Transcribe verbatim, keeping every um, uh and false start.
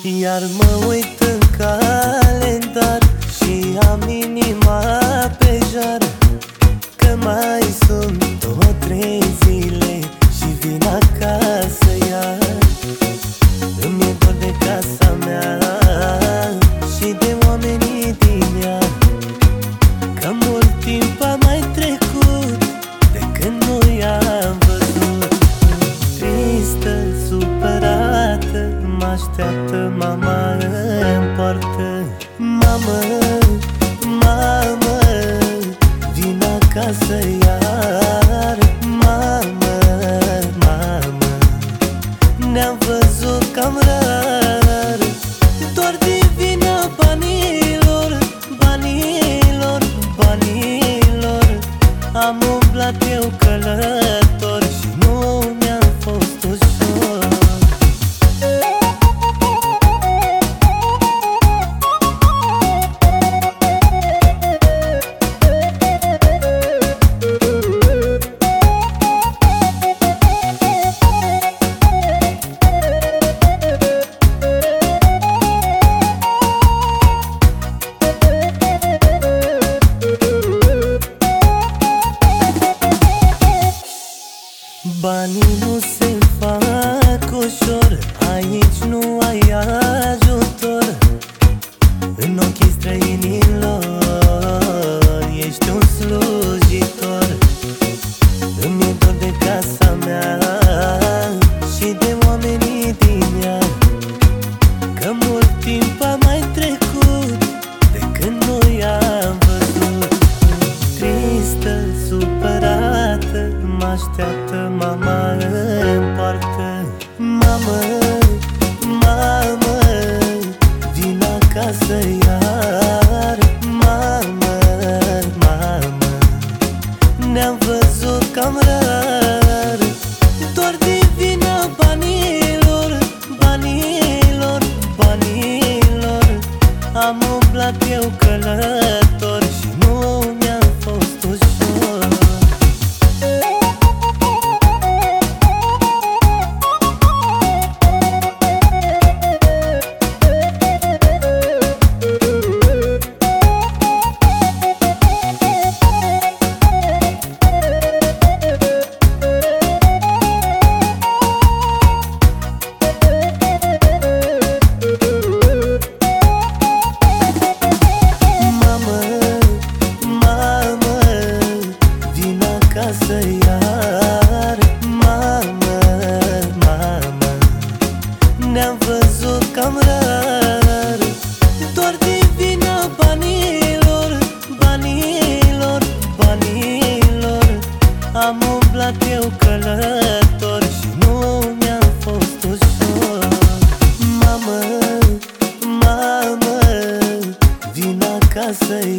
Iar mă uit în calendar și am inima pe jar, că mai sunt două, trei zile și vin acasă iar. Îmi e dor de casa mea și de oamenii din ea, că mult timp a mai trecut de când nu i-am văzut. Tristă, supărată, mă așteaptă mama în poartă. Mamă, mamă, vin acasă iar. Mamă, mamă, ne-am văzut cam rar, doar de vina banilor, banilor, banilor. Am umblat eu călător și nu mi-a fost ușor. Banii nu se fac ușor, aici nu ai ajutor. În ochii străinilor ești un slujitor. Îmi e dor de casa mea și de oamenii din ea, că mult timp a mai trecut de când nu i-am văzut. Tristă, supărată, mă așteaptă mama în poartă. Mamă, mamă, vin acasă iar. Mamă, mamă, ne-am văzut cam rar, doar de vina banilor, banilor, banilor. Am umblat eu călător și nu mi-a fost ușor. Acasă iar. Mamă, mamă, ne-am văzut cam rar, doar de vina banilor, banilor, banilor. Am umblat eu călător și nu mi-a fost ușor. Mamă, mamă, vin acasă